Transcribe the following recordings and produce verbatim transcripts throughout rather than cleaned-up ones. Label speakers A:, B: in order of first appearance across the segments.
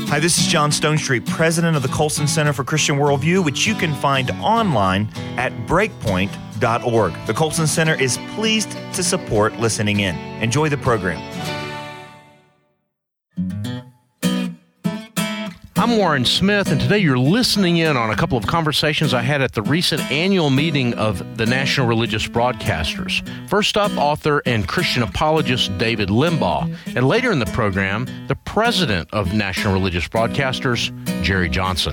A: Hi, this is John Stonestreet, president of the Colson Center for Christian Worldview, which you can find online at breakpoint dot org. The Colson Center is pleased to support listening in. Enjoy the program.
B: I'm Warren Smith, and today you're listening in on a couple of conversations I had at the recent annual meeting of the National Religious Broadcasters. First up, author and Christian apologist David Limbaugh, and later in the program, the president of National Religious Broadcasters, Jerry Johnson.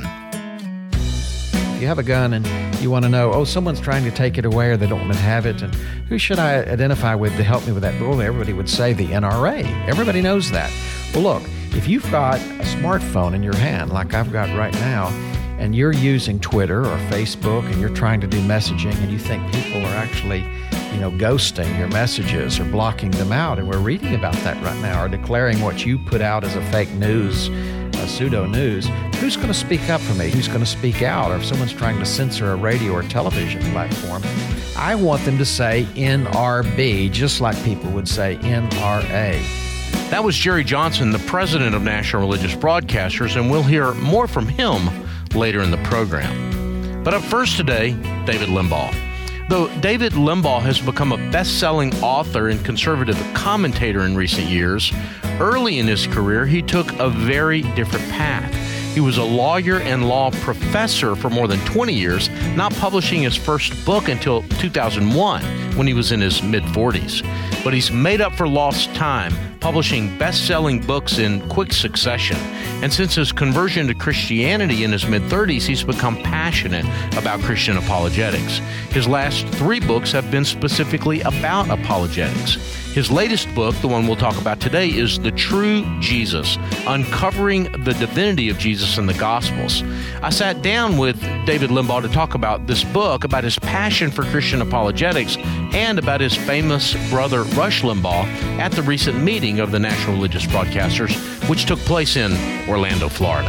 C: If you have a gun and you want to know, oh, someone's trying to take it away or they don't want to have it, and who should I identify with to help me with that? Well, everybody would say the N R A. Everybody knows that. Well, look, if you've got a smartphone in your hand, like I've got right now, and you're using Twitter or Facebook and you're trying to do messaging and you think people are actually, you know, ghosting your messages or blocking them out, and we're reading about that right now, or declaring what you put out as a fake news, a pseudo news, who's going to speak up for me? Who's going to speak out? Or if someone's trying to censor a radio or television platform, I want them to say N R B, just like people would say N R A.
B: That was Jerry Johnson, the president of National Religious Broadcasters, and we'll hear more from him later in the program. But up first today, David Limbaugh. Though David Limbaugh has become a best-selling author and conservative commentator in recent years, early in his career, he took a very different path. He was a lawyer and law professor for more than twenty years, not publishing his first book until two thousand one, when he was in his mid-forties. But he's made up for lost time, publishing best-selling books in quick succession. And since his conversion to Christianity in his mid-thirties, he's become passionate about Christian apologetics. His last three books have been specifically about apologetics. His latest book, the one we'll talk about today, is The True Jesus, Uncovering the Divinity of Jesus in the Gospels. I sat down with David Limbaugh to talk about this book, about his passion for Christian apologetics, and about his famous brother Rush Limbaugh at the recent meeting of the National Religious Broadcasters, which took place in Orlando, Florida.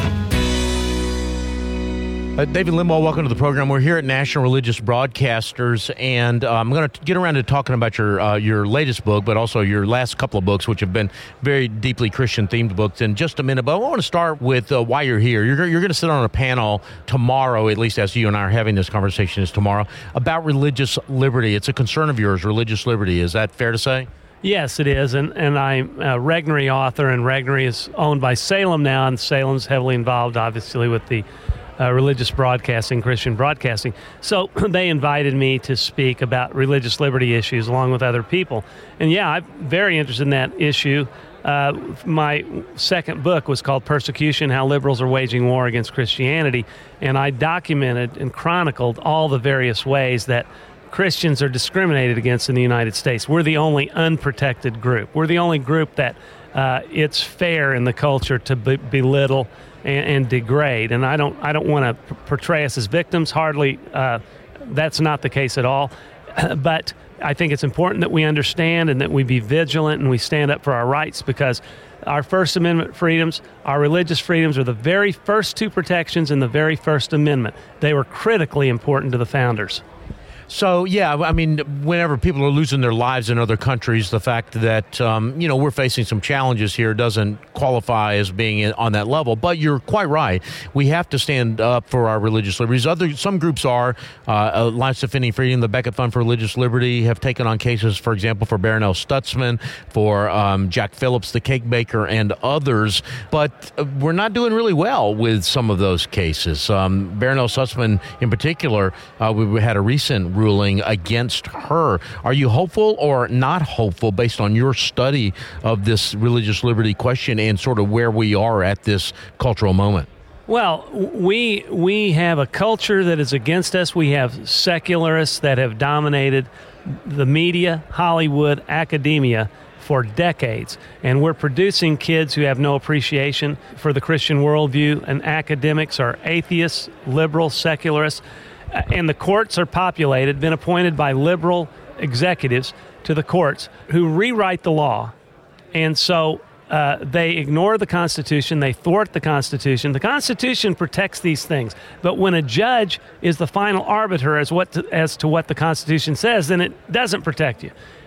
B: Uh, David Limbaugh, welcome to the program. We're here at National Religious Broadcasters, and uh, I'm going to get around to talking about your uh, your latest book, but also your last couple of books, which have been very deeply Christian-themed books, in just a minute. But I want to start with uh, why you're here. You're, you're going to sit on a panel tomorrow, at least as you and I are having this conversation is tomorrow, about religious liberty. It's a concern of yours, religious liberty. Is that fair to say?
D: Yes, it is, and and I'm a Regnery author, and Regnery is owned by Salem now, and Salem's heavily involved, obviously, with the uh, religious broadcasting, Christian broadcasting. So they invited me to speak about religious liberty issues along with other people, and yeah, I'm very interested in that issue. Uh, my second book was called Persecution, How Liberals Are Waging War Against Christianity, and I documented and chronicled all the various ways that Christians are discriminated against in the United States. We're the only unprotected group. We're the only group that uh, it's fair in the culture to be- belittle and, and degrade. And I don't, I don't want to p- portray us as victims. Hardly, uh, that's not the case at all. But I think it's important that we understand and that we be vigilant and we stand up for our rights, because our First Amendment freedoms, our religious freedoms, are the very first two protections in the very First Amendment. They were critically important to the founders.
B: So, yeah, I mean, whenever people are losing their lives in other countries, the fact that, um, you know, we're facing some challenges here doesn't qualify as being in, on that level. But you're quite right. We have to stand up for our religious liberties. Other Some groups are. Uh, Alliance Defending Freedom, the Becket Fund for Religious Liberty, have taken on cases, for example, for Barronelle Stutzman, for um, Jack Phillips, the cake baker, and others. But uh, we're not doing really well with some of those cases. Um, Barronelle Stutzman, in particular, uh, we had a recent ruling against her. Are you hopeful or not hopeful based on your study of this religious liberty question and sort of where we are at this cultural moment?
D: Well, we we have a culture that is against us. We have secularists that have dominated the media, Hollywood, academia for decades. And we're producing kids who have no appreciation for the Christian worldview, and academics are atheists, liberals, secularists. And the courts are populated, been appointed by liberal executives to the courts who rewrite the law. And so uh, they ignore the Constitution, they thwart the Constitution. The Constitution protects these things. But when a judge is the final arbiter as what to, as to what the Constitution says, then it doesn't protect you.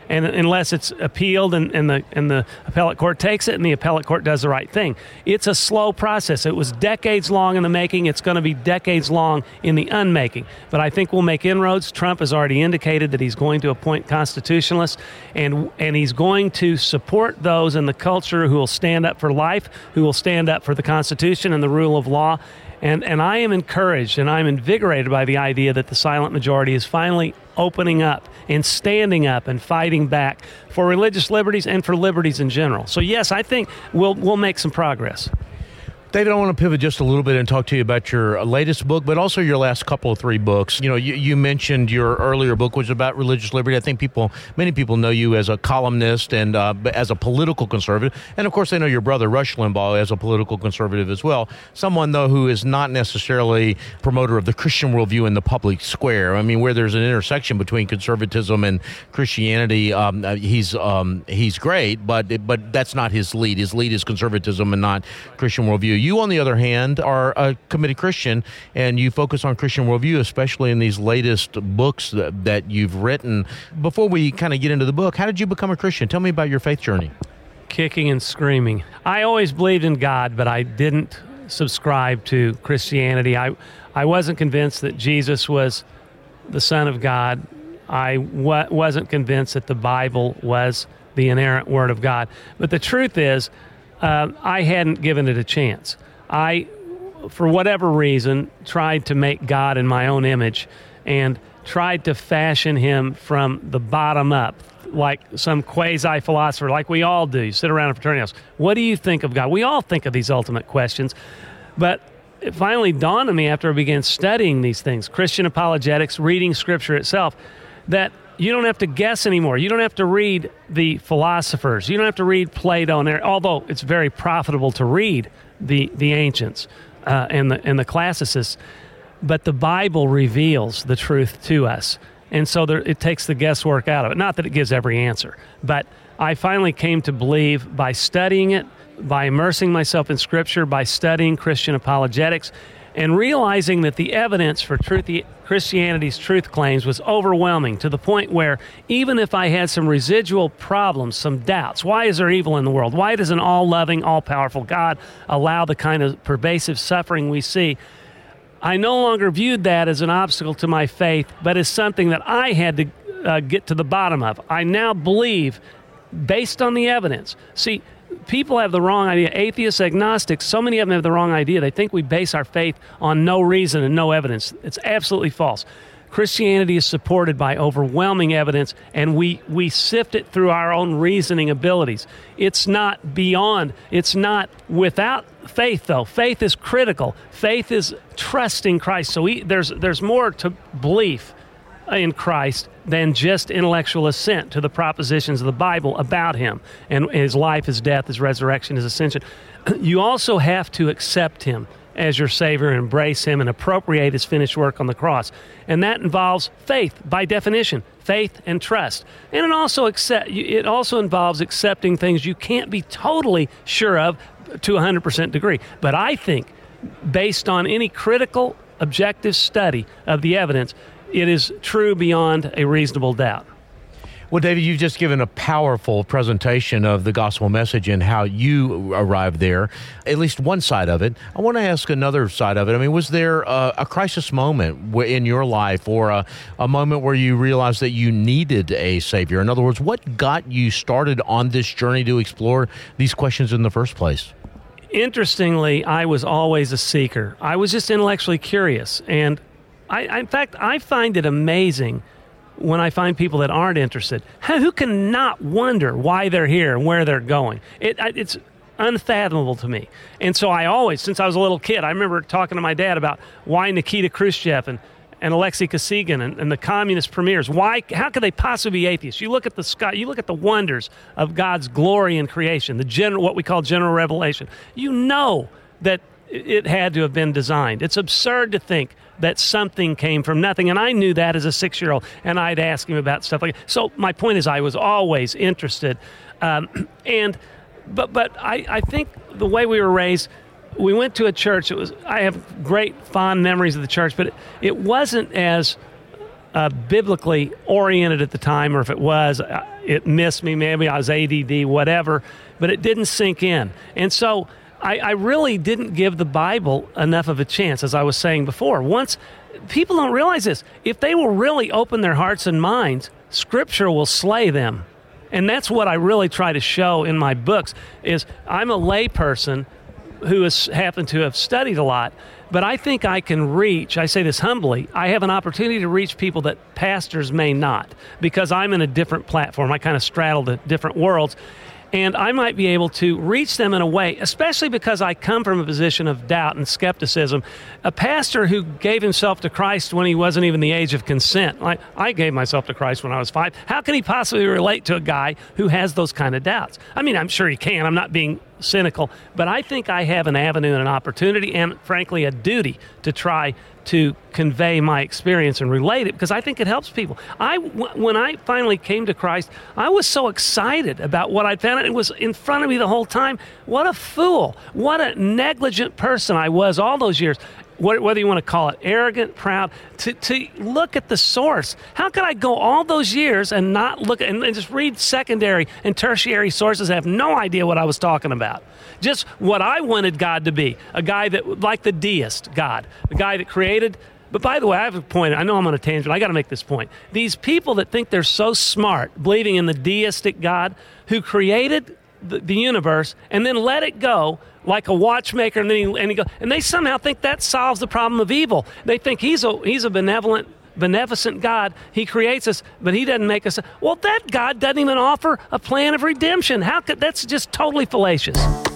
D: and unless it's appealed and, and the and the appellate court takes it and the appellate court does the right thing. It's a slow process. It was decades long in the making. It's going to be decades long in the unmaking. But I think we'll make inroads. Trump has already indicated that he's going to appoint constitutionalists, and and he's going to support those in the culture who will stand up for life, who will stand up for the Constitution and the rule of law. And and I am encouraged and I'm invigorated by the idea that the silent majority is finally opening up and standing up and fighting back for religious liberties and for liberties in general. So yes, I think we'll we'll make some progress.
B: David, I want to pivot just a little bit and talk to you about your latest book, but also your last couple of three books. You know, you, you mentioned your earlier book was about religious liberty. I think people, many people know you as a columnist and uh, as a political conservative. And of course, they know your brother, Rush Limbaugh, as a political conservative as well. Someone, though, who is not necessarily a promoter of the Christian worldview in the public square. I mean, where there's an intersection between conservatism and Christianity, um, he's um, he's great, but but that's not his lead. His lead is conservatism and not Christian worldview. You, on the other hand, are a committed Christian, and you focus on Christian worldview, especially in these latest books that, that you've written. Before we kind of get into the book, how did you become a Christian? Tell me about your faith journey.
D: Kicking and screaming. I always believed in God, but I didn't subscribe to Christianity. I, I wasn't convinced that Jesus was the Son of God. I wa- wasn't convinced that the Bible was the inerrant Word of God. But the truth is, Uh, I hadn't given it a chance. I, for whatever reason, tried to make God in my own image and tried to fashion him from the bottom up, like some quasi-philosopher, like we all do. You sit around a fraternity house. What do you think of God? We all think of these ultimate questions. But it finally dawned on me after I began studying these things, Christian apologetics, reading Scripture itself, that you don't have to guess anymore. You don't have to read the philosophers. You don't have to read Plato, and although it's very profitable to read the the ancients uh, and the and the classicists, but the Bible reveals the truth to us, and so there, it takes the guesswork out of it. Not that it gives every answer, but I finally came to believe by studying it, by immersing myself in Scripture, by studying Christian apologetics, and realizing that the evidence for truth, Christianity's truth claims was overwhelming to the point where even if I had some residual problems, some doubts, why is there evil in the world? Why does an all-loving, all-powerful God allow the kind of pervasive suffering we see? I no longer viewed that as an obstacle to my faith, but as something that I had to uh, get to the bottom of. I now believe, based on the evidence. See, people have the wrong idea. Atheists, agnostics, so many of them have the wrong idea. They think we base our faith on no reason and no evidence. It's absolutely false. Christianity is supported by overwhelming evidence, and we, we sift it through our own reasoning abilities. It's not beyond, it's not without faith, though. Faith is critical. Faith is trusting Christ. So we, there's there's more to belief in Christ than just intellectual assent to the propositions of the Bible about him and his life, his death, his resurrection, his ascension. You also have to accept him as your Savior, embrace him, and appropriate his finished work on the cross. And that involves faith, by definition, faith and trust. And it also accept, it also involves accepting things you can't be totally sure of to a one hundred percent degree. But I think, based on any critical, objective study of the evidence, it is true beyond a reasonable doubt.
B: Well, David, you've just given a powerful presentation of the gospel message and how you arrived there, at least one side of it. I want to ask another side of it. I mean, was there a, a crisis moment in your life, or a, a moment where you realized that you needed a Savior? In other words, what got you started on this journey to explore these questions in the first place?
D: Interestingly, I was always a seeker. I was just intellectually curious. And I, I, in fact, I find it amazing when I find people that aren't interested. Who can not wonder why they're here and where they're going? It, it's unfathomable to me. And so I always, since I was a little kid, I remember talking to my dad about why Nikita Khrushchev and, and Alexei Kosygin and, and the communist premiers, why, how could they possibly be atheists? You look at the sky, you look at the wonders of God's glory in creation, the general, what we call general revelation. You know that it had to have been designed. It's absurd to think that something came from nothing. And I knew that as a six-year-old, and I'd ask him about stuff like that. So my point is, I was always interested. Um, and but but I, I think the way we were raised, we went to a church. It was I have great fond memories of the church, but it, it wasn't as uh, biblically oriented at the time, or if it was, uh, it missed me. Maybe I was A D D, whatever, but it didn't sink in. And so I, I really didn't give the Bible enough of a chance, as I was saying before. Once people don't realize this, if they will really open their hearts and minds, Scripture will slay them. And that's what I really try to show in my books, is I'm a layperson who has happened to have studied a lot, but I think I can reach, I say this humbly, I have an opportunity to reach people that pastors may not, because I'm in a different platform. I kind of straddle the different worlds, and I might be able to reach them in a way, especially because I come from a position of doubt and skepticism. A pastor who gave himself to Christ when he wasn't even the age of consent, like I gave myself to Christ when I was five, how can he possibly relate to a guy who has those kind of doubts? I mean, I'm sure he can. I'm not being cynical, but I think I have an avenue and an opportunity and, frankly, a duty to try to convey my experience and relate it, because I think it helps people. I, w- when I finally came to Christ, I was so excited about what I'd found. It was in front of me the whole time. What a fool. What a negligent person I was all those years. Whether you want to call it arrogant, proud, to, to look at the source. How could I go all those years and not look at, and, and just read secondary and tertiary sources and have no idea what I was talking about? Just what I wanted God to be, a guy that, like the deist God, the guy that created. But by the way, I have a point. I know I'm on a tangent. I got to make this point. These people that think they're so smart, believing in the deistic God who created the, the universe and then let it go, like a watchmaker, and then he, and he go, and they somehow think that solves the problem of evil. They think he's a he's a benevolent, beneficent God. He creates us, but he doesn't make us. Well, that God doesn't even offer a plan of redemption. How could that's just totally fallacious.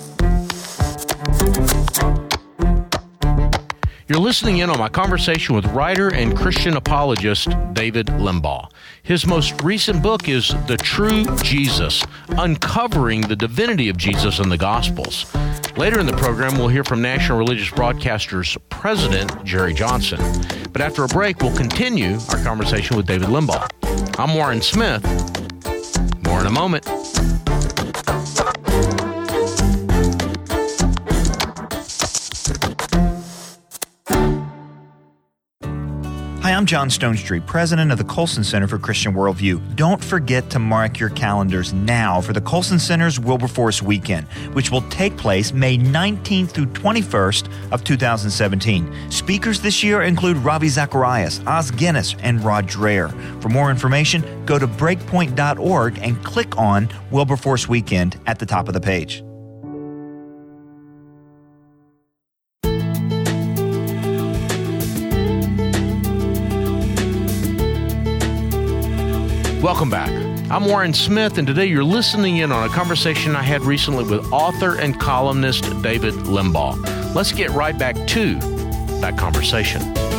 B: You're listening in on my conversation with writer and Christian apologist David Limbaugh. His most recent book is The True Jesus, Uncovering the Divinity of Jesus in the Gospels. Later in the program, we'll hear from National Religious Broadcasters President Jerry Johnson. But after a break, we'll continue our conversation with David Limbaugh. I'm Warren Smith. More in a moment.
A: Hi, I'm John Stonestreet, president of the Colson Center for Christian Worldview. Don't forget to mark your calendars now for the Colson Center's Wilberforce Weekend, which will take place May nineteenth through twenty-first of two thousand seventeen. Speakers this year include Ravi Zacharias, Os Guinness, and Rod Dreher. For more information, go to breakpoint dot org and click on Wilberforce Weekend at the top of the page.
B: Welcome back. I'm Warren Smith, and today you're listening in on a conversation I had recently with author and columnist David Limbaugh. Let's get right back to that conversation.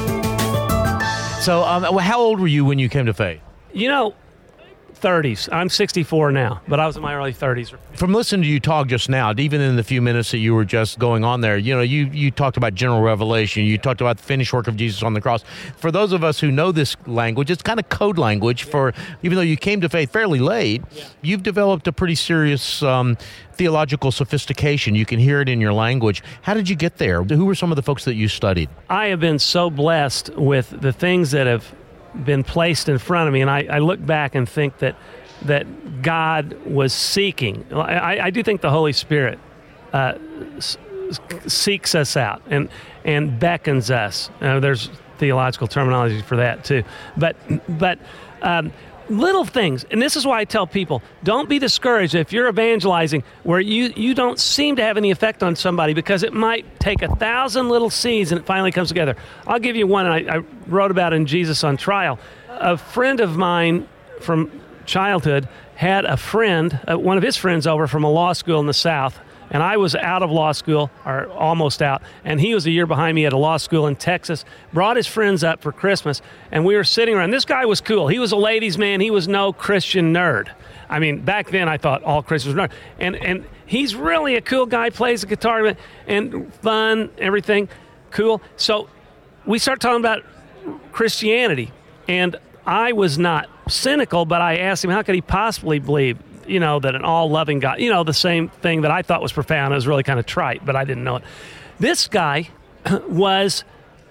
C: So, um, how old were you when you came to faith?
D: You know, thirties. I'm sixty-four now, but I was in my early thirties.
C: From listening to you talk just now, even in the few minutes that you were just going on there, you know, you, you talked about general revelation. You talked about the finished work of Jesus on the cross. For those of us who know this language, it's kind of code language for, even though you came to faith fairly late, yeah. You've developed a pretty serious um, theological sophistication. You can hear it in your language. How did you get there? Who were some of the folks that you studied?
D: I have been so blessed with the things that have been placed in front of me, and I, I look back and think that that God was seeking. I, I do think the Holy Spirit uh, s- seeks us out and and beckons us. Uh, there's theological terminology for that too, but but um, little things, and this is why I tell people: don't be discouraged if you're evangelizing where you you don't seem to have any effect on somebody, because it might take a thousand little seeds and it finally comes together. I'll give you one. I, I wrote about in Jesus on Trial. A friend of mine from childhood had a friend, uh, one of his friends over from a law school in the South, and I was out of law school, or almost out, and he was a year behind me at a law school in Texas, brought his friends up for Christmas, and we were sitting around. This guy was cool. He was a ladies' man. He was no Christian nerd. I mean, back then I thought all Christians were nerds. And, and he's really a cool guy, plays the guitar, and fun, everything, cool. So we start talking about Christianity, and I was not cynical, but I asked him, how could he possibly believe, you know, that an all-loving God, you know, the same thing that I thought was profound. It was really kind of trite, but I didn't know it. This guy was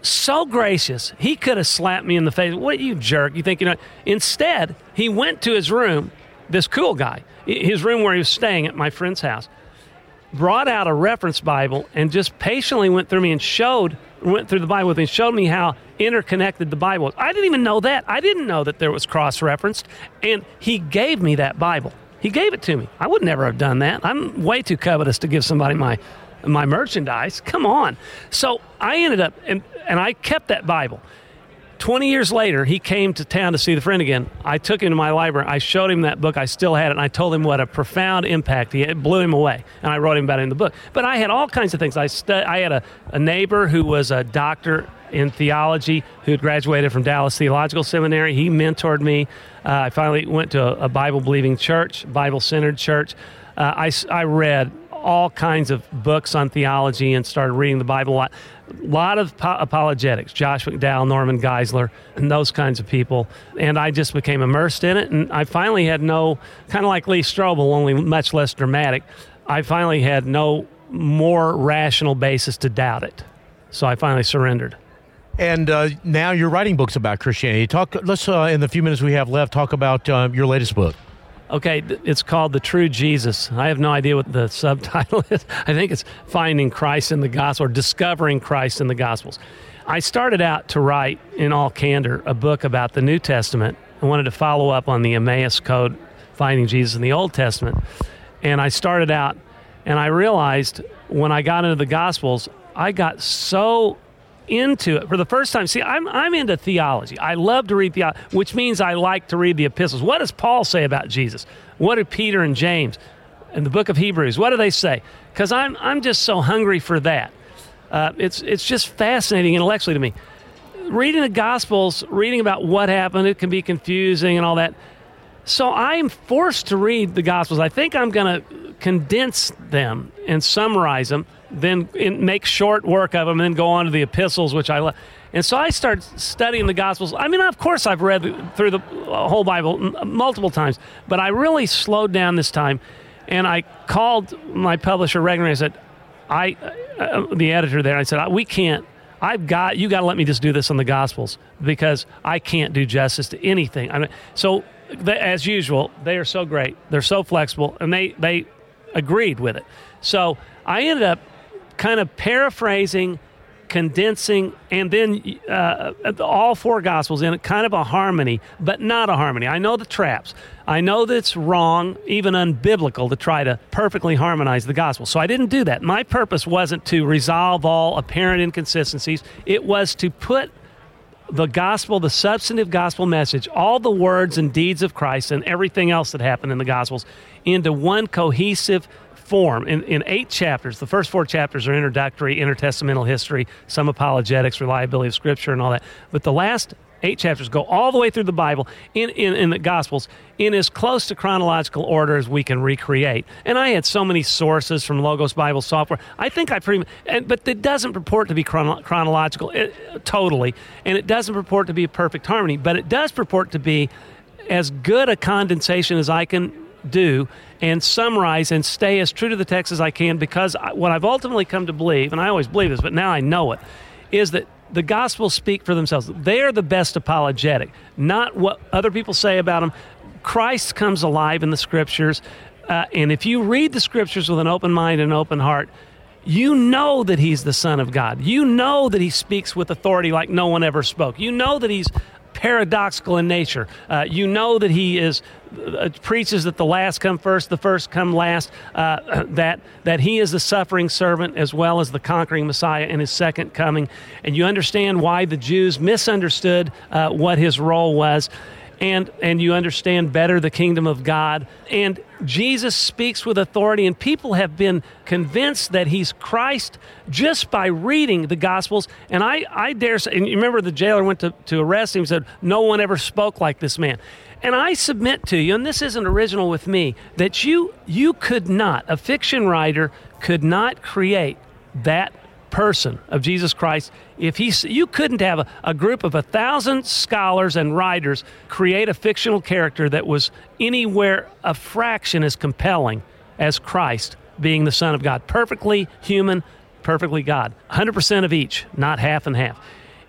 D: so gracious. He could have slapped me in the face. What, you jerk? You think, you know? Instead, he went to his room, this cool guy, his room where he was staying at my friend's house, brought out a reference Bible and just patiently went through me and showed, went through the Bible with me and showed me how interconnected the Bible was. I didn't even know that. I didn't know that there was cross-referenced. And he gave me that Bible. He gave it to me. I would never have done that. I'm way too covetous to give somebody my my merchandise. Come on. So I ended up, and, and I kept that Bible. twenty years later, he came to town to see the friend again. I took him to my library. I showed him that book. I still had it, and I told him what a profound impact he had. It blew him away, and I wrote him about it in the book. But I had all kinds of things. I stu- I had a, a neighbor who was a doctor in theology who had graduated from Dallas Theological Seminary. He mentored me. Uh, I finally went to a, a Bible-believing church, Bible-centered church. Uh, I, I read all kinds of books on theology and started reading the Bible a lot. A lot of po- apologetics, Josh McDowell, Norman Geisler, and those kinds of people. And I just became immersed in it. And I finally had no, kind of like Lee Strobel, only much less dramatic, I finally had no more rational basis to doubt it. So I finally surrendered.
B: And uh, now you're writing books about Christianity. Talk. Let's, uh, in the few minutes we have left, talk about uh, your latest book.
D: Okay, it's called The True Jesus. I have no idea what the subtitle is. I think it's Finding Christ in the Gospel, or Discovering Christ in the Gospels. I started out to write, in all candor, a book about the New Testament. I wanted to follow up on the Emmaus Code, Finding Jesus in the Old Testament. And I started out, and I realized when I got into the Gospels, I got so into it for the first time. See, I'm I'm into theology. I love to read theology, which means I like to read the epistles. What does Paul say about Jesus? What do Peter and James in the book of Hebrews, what do they say? Because I'm I'm just so hungry for that. Uh, it's it's just fascinating intellectually to me. Reading the Gospels, reading about what happened, it can be confusing and all that. So I'm forced to read the Gospels. I think I'm going to condense them and summarize them, then make short work of them, and then go on to the epistles, which I love. And so I started studying the Gospels. I mean, of course, I've read through the whole Bible multiple times, but I really slowed down this time, and I called my publisher regularly. I said, I, uh, the editor there, I said, we can't, I've got, you got to let me just do this on the Gospels, because I can't do justice to anything. I mean, so they, as usual, they are so great. They're so flexible, and they, they agreed with it. So I ended up kind of paraphrasing, condensing, and then uh, all four Gospels in kind of a harmony, but not a harmony. I know the traps. I know that it's wrong, even unbiblical, to try to perfectly harmonize the Gospel. So I didn't do that. My purpose wasn't to resolve all apparent inconsistencies. It was to put the gospel, the substantive gospel message, all the words and deeds of Christ and everything else that happened in the Gospels into one cohesive form in, in eight chapters. The first four chapters are introductory, intertestamental history, some apologetics, reliability of Scripture, and all that. But the last eight chapters go all the way through the Bible in, in, in the Gospels in as close to chronological order as we can recreate. And I had so many sources from Logos Bible Software. I think I pretty much, but it doesn't purport to be chrono, chronological it, totally, and it doesn't purport to be a perfect harmony, but it does purport to be as good a condensation as I can do and summarize and stay as true to the text as I can, because I, what I've ultimately come to believe, and I always believe this, but now I know it, is that the Gospels speak for themselves. They are the best apologetic, not what other people say about them. Christ comes alive in the Scriptures, uh, and if you read the Scriptures with an open mind and an open heart, you know that He's the Son of God. You know that He speaks with authority like no one ever spoke. You know that He's paradoxical in nature. Uh, you know that he is uh, preaches that the last come first, the first come last, uh, that that he is the suffering servant as well as the conquering Messiah in his second coming. And you understand why the Jews misunderstood uh, what his role was. And and you understand better the kingdom of God. And Jesus speaks with authority, and people have been convinced that he's Christ just by reading the Gospels. And I, I dare say, and you remember the jailer went to, to arrest him and said, no one ever spoke like this man. And I submit to you, and this isn't original with me, that you you could not, a fiction writer could not create that person of Jesus Christ. If he, you couldn't have a, a group of a thousand scholars and writers create a fictional character that was anywhere a fraction as compelling as Christ being the Son of God. Perfectly human, perfectly God. one hundred percent of each, not half and half.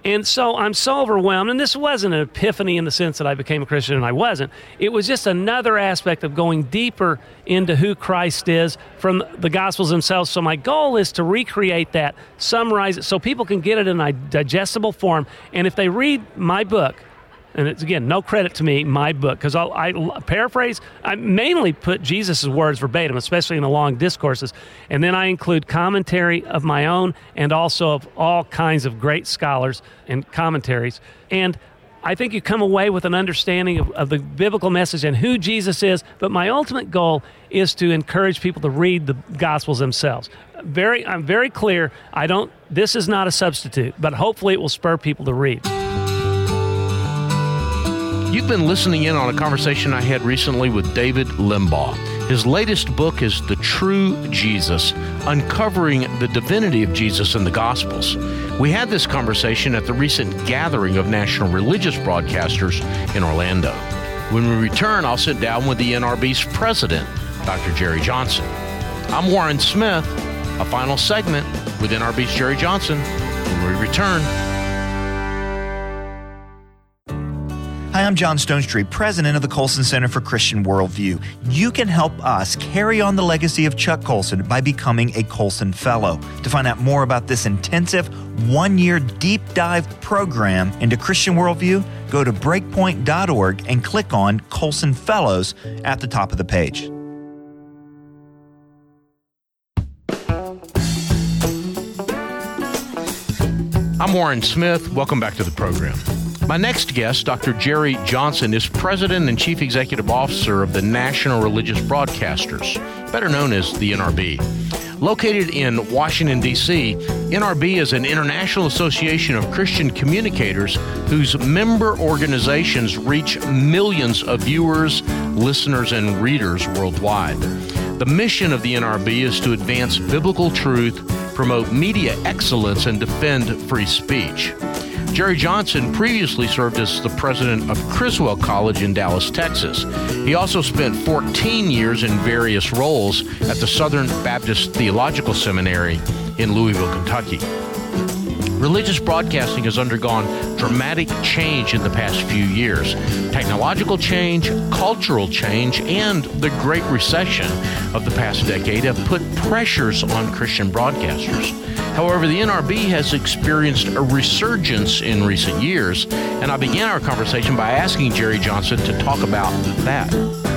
D: And so I'm so overwhelmed, and this wasn't an epiphany in the sense that I became a Christian and I wasn't. It was just another aspect of going deeper into who Christ is from the Gospels themselves. So my goal is to recreate that, summarize it, so people can get it in a digestible form. And if they read my book, and it's, again, no credit to me, my book, because I paraphrase, I mainly put Jesus' words verbatim, especially in the long discourses, and then I include commentary of my own and also of all kinds of great scholars and commentaries. And I think you come away with an understanding of, of the biblical message and who Jesus is, but my ultimate goal is to encourage people to read the Gospels themselves. Very, I'm very clear, I don't, this is not a substitute, but hopefully it will spur people to read.
B: You've been listening in on a conversation I had recently with David Limbaugh. His latest book is The True Jesus, Uncovering the Divinity of Jesus in the Gospels. We had this conversation at the recent gathering of national religious broadcasters in Orlando. When we return, I'll sit down with the N R B's president, Doctor Jerry Johnson. I'm Warren Smith. A final segment with N R B's Jerry Johnson when we return.
A: Hi, I'm John Stonestreet, president of the Colson Center for Christian Worldview. You can help us carry on the legacy of Chuck Colson by becoming a Colson Fellow. To find out more about this intensive one-year deep dive program into Christian worldview, go to breakpoint dot org and click on Colson Fellows at the top of the page.
B: I'm Warren Smith. Welcome back to the program. My next guest, Doctor Jerry Johnson, is President and Chief Executive Officer of the National Religious Broadcasters, better known as the N R B. Located in Washington, D C, N R B is an international association of Christian communicators whose member organizations reach millions of viewers, listeners, and readers worldwide. The mission of the N R B is to advance biblical truth, promote media excellence, and defend free speech. Jerry Johnson previously served as the president of Criswell College in Dallas, Texas. He also spent fourteen years in various roles at the Southern Baptist Theological Seminary in Louisville, Kentucky. Religious broadcasting has undergone dramatic change in the past few years. Technological change, cultural change, and the Great Recession of the past decade have put pressures on Christian broadcasters. However, the N R B has experienced a resurgence in recent years, and I began our conversation by asking Jerry Johnson to talk about that.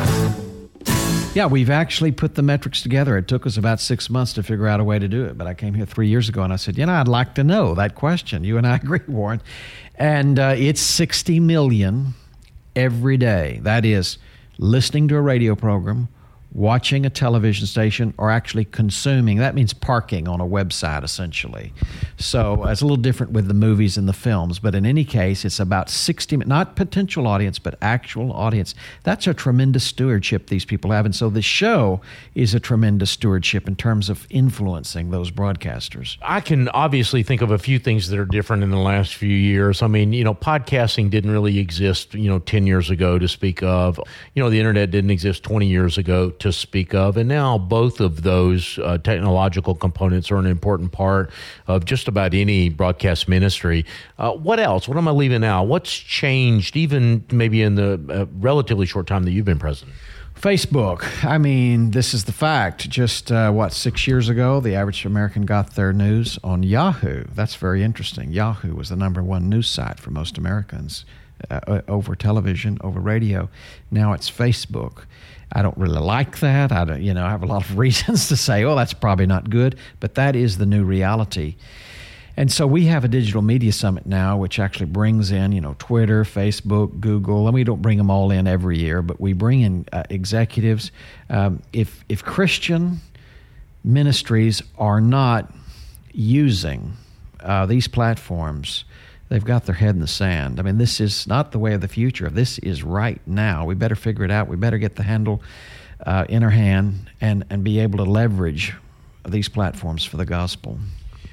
C: Yeah, we've actually put the metrics together. It took us about six months to figure out a way to do it, but I came here three years ago and I said, you know, I'd like to know that question. You and I agree, Warren. And uh, it's sixty million every day. That is listening to a radio program, watching a television station, or actually consuming. That means parking on a website, essentially. So it's a little different with the movies and the films, but in any case, it's about sixty, not potential audience, but actual audience. That's a tremendous stewardship these people have, and so the show is a tremendous stewardship in terms of influencing those broadcasters.
B: I can obviously think of a few things that are different in the last few years. I mean, you know, podcasting didn't really exist, you know, ten years ago to speak of. You know, the internet didn't exist twenty years ago to speak of, and now both of those uh, technological components are an important part of just about any broadcast ministry. Uh, what else? What am I leaving out? What's changed, even maybe in the uh, relatively short time that you've been president?
C: Facebook. I mean, this is the fact. Just, uh, what, six years ago, the average American got their news on Yahoo. That's very interesting. Yahoo was the number one news site for most Americans, uh, over television, over radio. Now it's Facebook. I don't really like that. I don't, you know, I have a lot of reasons to say, oh, that's probably not good, but that is the new reality. And so we have a digital media summit now, which actually brings in, you know, Twitter, Facebook, Google, and we don't bring them all in every year, but we bring in uh, executives. Um, if if Christian ministries are not using uh, these platforms, they've got their head in the sand. I mean, this is not the way of the future. This is right now. We better figure it out. We better get the handle uh, in our hand and, and be able to leverage these platforms for the gospel.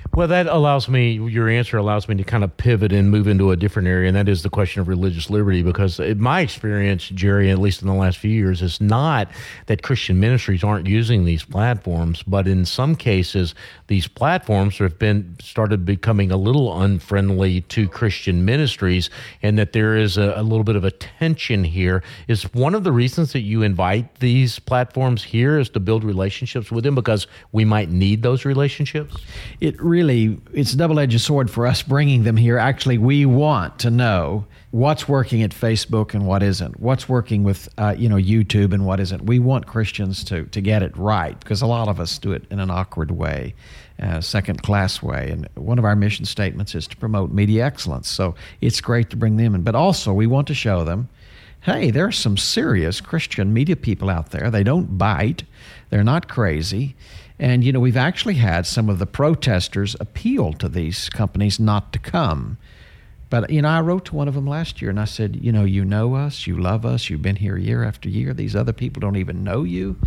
B: Well, that allows me, your answer allows me to kind of pivot and move into a different area, and that is the question of religious liberty, because in my experience, Jerry, at least in the last few years, is not that Christian ministries aren't using these platforms, but in some cases, these platforms have been started becoming a little unfriendly to Christian ministries, and that there is a, a little bit of a tension here. Is one of the reasons that you invite these platforms here is to build relationships with them, because we might need those relationships?
C: It really it's a double-edged sword for us bringing them here. Actually, we want to know what's working at Facebook and what isn't, what's working with uh, you know YouTube and what isn't. We want Christians to to get it right, because a lot of us do it in an awkward way, uh, second-class way. And one of our mission statements is to promote media excellence. So it's great to bring them in. But also, we want to show them, hey, there are some serious Christian media people out there. They don't bite. They're not crazy. And, you know, we've actually had some of the protesters appeal to these companies not to come. But, you know, I wrote to one of them last year and I said, you know, you know us, you love us, you've been here year after year. These other people don't even know you.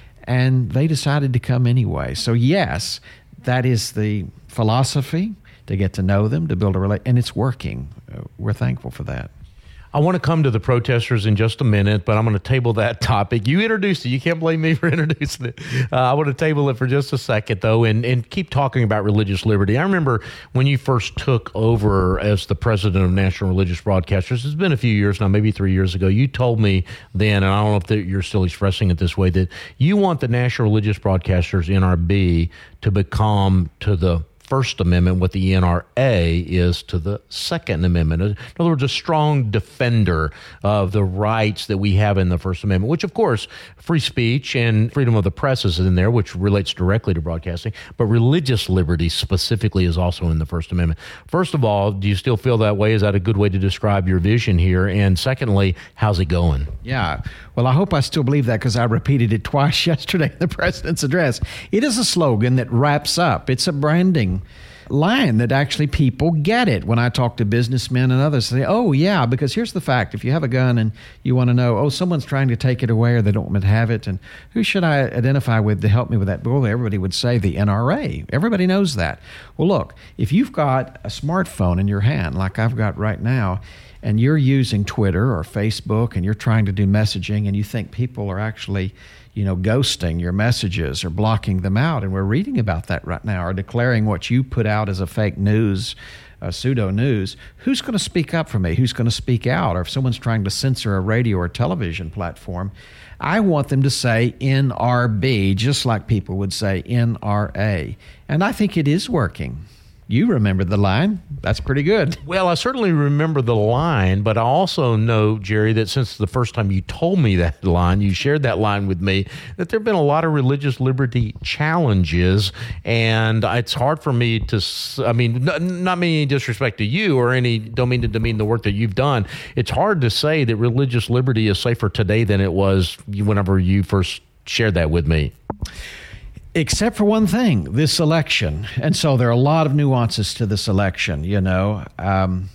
C: And they decided to come anyway. So, yes, that is the philosophy, to get to know them, to build a relationship, and it's working. Uh, we're thankful for that.
B: I want to come to the protesters in just a minute, but I'm going to table that topic. You introduced it. You can't blame me for introducing it. Uh, I want to table it for just a second, though, and, and keep talking about religious liberty. I remember when you first took over as the president of National Religious Broadcasters, it's been a few years now, maybe three years ago, you told me then, and I don't know if you're still expressing it this way, that you want the National Religious Broadcasters, N R B, to become to the First Amendment what the N R A is to the Second Amendment. In other words, a strong defender of the rights that we have in the First Amendment, which, of course, free speech and freedom of the press is in there, which relates directly to broadcasting, but religious liberty specifically is also in the First Amendment. First of all, do you still feel that way? Is that a good way to describe your vision here? And secondly, how's it going?
C: Yeah. Well, I hope I still believe that, because I repeated it twice yesterday in the president's address. It is a slogan that wraps up. It's a branding line that actually people get it. When I talk to businessmen and others, they say, oh, yeah, because here's the fact. If you have a gun and you want to know, oh, someone's trying to take it away or they don't want to have it, and who should I identify with to help me with that? Well, everybody would say the N R A. Everybody knows that. Well, look, if you've got a smartphone in your hand like I've got right now, and you're using Twitter or Facebook and you're trying to do messaging and you think people are actually, you know, ghosting your messages or blocking them out, and we're reading about that right now, or declaring what you put out as a fake news, uh, pseudo news, who's going to speak up for me? Who's going to speak out? Or if someone's trying to censor a radio or television platform, I want them to say N R B, just like people would say N R A. And I think it is working. You remember the line. That's pretty good.
B: Well, I certainly remember the line, but I also know, Jerry, that since the first time you told me that line, you shared that line with me, that there have been a lot of religious liberty challenges, and it's hard for me to, I mean, n- not meaning any disrespect to you or any, don't mean to demean the work that you've done. It's hard to say that religious liberty is safer today than it was whenever you first shared that with me.
C: Except for one thing, this election. And so there are a lot of nuances to this election, you know. Um,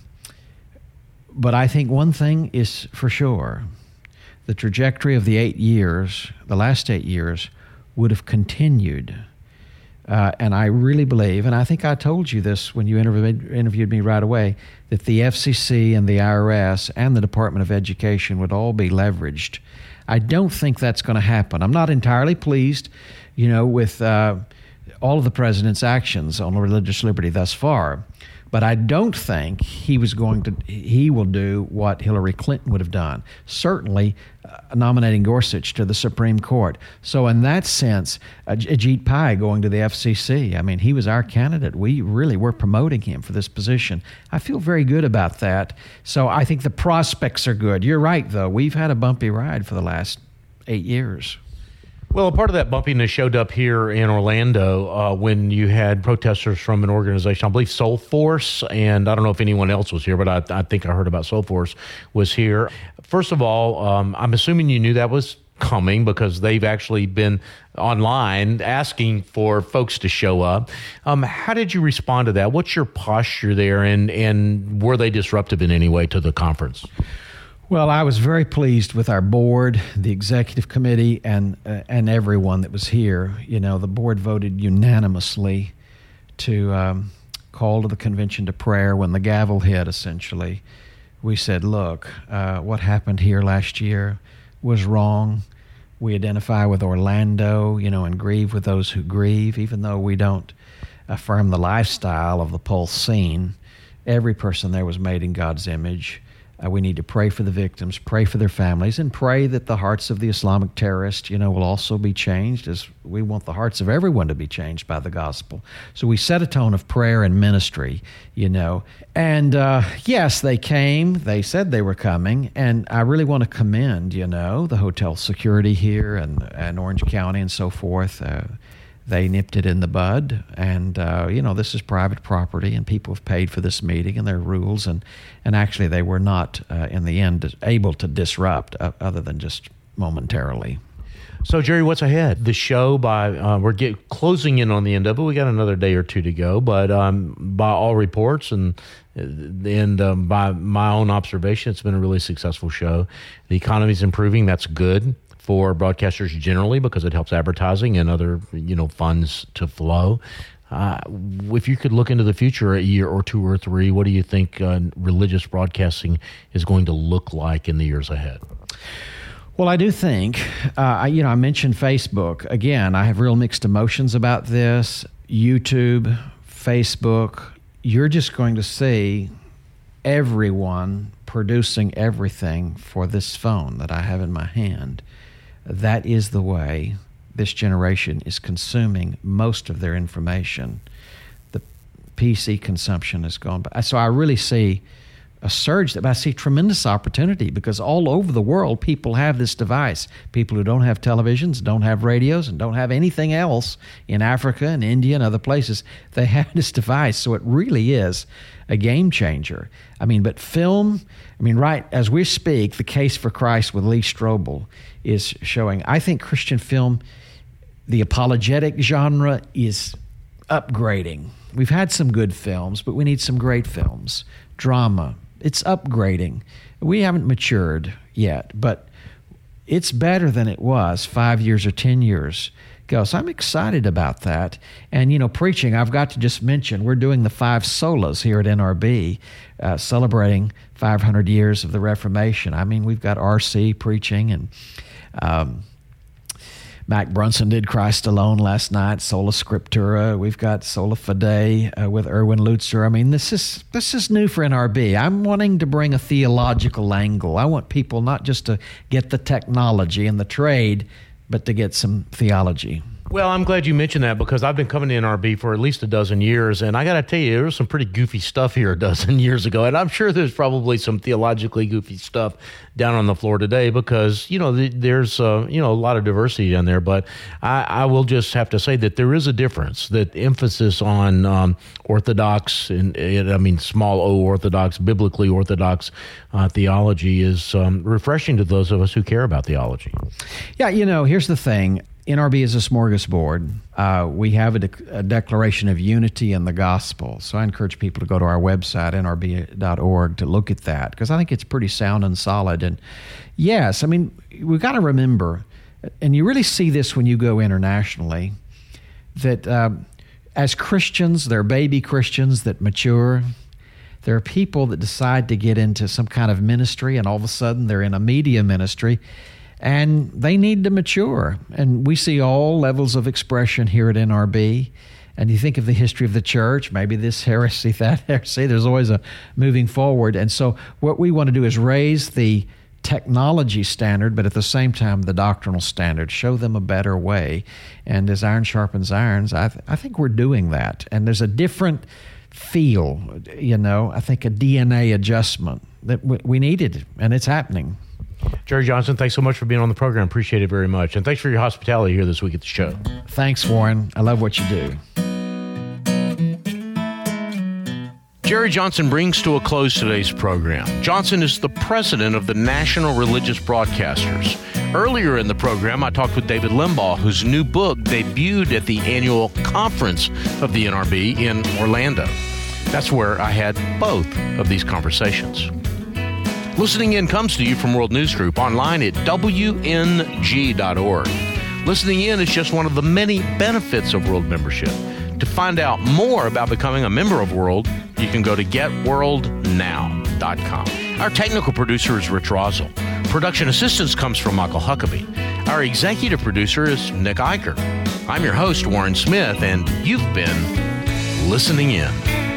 C: but I think one thing is for sure. The trajectory of the eight years, the last eight years, would have continued. Uh, and I really believe, and I think I told you this when you interviewed, interviewed me right away, that the F C C and the I R S and the Department of Education would all be leveraged. I don't think that's going to happen. I'm not entirely pleased, you know, with uh, all of the president's actions on religious liberty thus far. But I don't think he was going to, he will do what Hillary Clinton would have done, certainly uh, nominating Gorsuch to the Supreme Court. So in that sense, uh, Ajit Pai going to the F C C, I mean, he was our candidate. We really were promoting him for this position. I feel very good about that. So I think the prospects are good. You're right, though. We've had a bumpy ride for the last eight years.
B: Well, a part of that bumpiness showed up here in Orlando uh, when you had protesters from an organization, I believe Soul Force, and I don't know if anyone else was here, but I, I think I heard about Soul Force was here. First of all, um, I'm assuming you knew that was coming because they've actually been online asking for folks to show up. Um, how did you respond to that? What's your posture there, and, and were they disruptive in any way to the conference?
C: Well, I was very pleased with our board, the executive committee, and uh, and everyone that was here. You know, the board voted unanimously to um, call to the convention to prayer when the gavel hit, essentially, we said, look, uh, what happened here last year was wrong. We identify with Orlando, you know, and grieve with those who grieve, even though we don't affirm the lifestyle of the Pulse scene. Every person there was made in God's image. Uh, we need to pray for the victims, pray for their families, and pray that the hearts of the Islamic terrorists, you know, will also be changed, as we want the hearts of everyone to be changed by the gospel. So we set a tone of prayer and ministry, you know. And uh, yes, they came. They said they were coming. And I really want to commend, you know, the hotel security here and, and Orange County and so forth. Uh, They nipped it in the bud, and, uh, you know, this is private property, and people have paid for this meeting, and there are rules, and, and actually they were not, uh, in the end, able to disrupt, uh, other than just momentarily.
B: So, Jerry, what's ahead? The show, by uh, we're get, closing in on the end of it. We got another day or two to go, but um, by all reports and and um, by my own observation, it's been a really successful show. The economy's improving. That's good for broadcasters generally, because it helps advertising and other, you know, funds to flow. Uh, if you could look into the future, a year or two or three, what do you think uh, religious broadcasting is going to look like in the years ahead?
C: Well, I do think, uh, I, you know, I mentioned Facebook. Again, I have real mixed emotions about this. YouTube, Facebook, you're just going to see everyone producing everything for this phone that I have in my hand. That is the way this generation is consuming most of their information. The P C consumption has gone by. So I really see a surge, but I see tremendous opportunity, because all over the world, people have this device. People who don't have televisions, don't have radios, and don't have anything else in Africa and India and other places, they have this device. So it really is a game changer. I mean, but film, I mean, right as we speak, The Case for Christ with Lee Strobel is showing. I think Christian film, the apologetic genre, is upgrading. We've had some good films, but we need some great films. Drama, it's upgrading. We haven't matured yet, but it's better than it was five years or ten years ago. So I'm excited about that. And, you know, preaching, I've got to just mention, we're doing the five solas here at N R B, uh, celebrating five hundred years of the Reformation. I mean, we've got R C preaching, and um, Mac Brunson did Christ Alone last night, Sola Scriptura. We've got Sola Fide uh, with Erwin Lutzer. I mean, this is this is new for N R B. I'm wanting to bring a theological angle. I want people not just to get the technology and the trade, but to get some theology.
B: Well, I'm glad you mentioned that, because I've been coming to N R B for at least a dozen years, and I got to tell you, there was some pretty goofy stuff here a dozen years ago, and I'm sure there's probably some theologically goofy stuff down on the floor today, because, you know, there's, uh, you know, a lot of diversity down there, but I, I will just have to say that there is a difference, that emphasis on um, orthodox, and, and I mean small o orthodox, biblically orthodox uh, theology is um, refreshing to those of us who care about theology.
C: Yeah, you know, here's the thing. N R B is a smorgasbord. Uh, we have a, de- a declaration of unity in the gospel. So I encourage people to go to our website, N R B dot org, to look at that, because I think it's pretty sound and solid. And yes, I mean, we've got to remember, and you really see this when you go internationally, that uh, as Christians, there are baby Christians that mature. There are people that decide to get into some kind of ministry, and all of a sudden they're in a media ministry, and they need to mature. And we see all levels of expression here at N R B. And you think of the history of the church, maybe this heresy, that heresy, there's always a moving forward. And so what we want to do is raise the technology standard, but at the same time, the doctrinal standard, show them a better way. And as iron sharpens irons, I, th- I think we're doing that. And there's a different feel, you know, I think a D N A adjustment that w- we needed, and it's happening.
B: Jerry Johnson, thanks so much for being on the program. Appreciate it very much. And thanks for your hospitality here this week at the show.
C: Thanks, Warren. I love what you do.
B: Jerry Johnson brings to a close today's program. Johnson is the president of the National Religious Broadcasters. Earlier in the program, I talked with David Limbaugh, whose new book debuted at the annual conference of the N R B in Orlando. That's where I had both of these conversations. Listening In comes to you from World News Group, online at W N G dot org. Listening In is just one of the many benefits of World membership. To find out more about becoming a member of World, you can go to get world now dot com. Our technical producer is Rich Rosell. Production assistance comes from Michael Huckabee. Our executive producer is Nick Eicher. I'm your host, Warren Smith, and you've been listening in.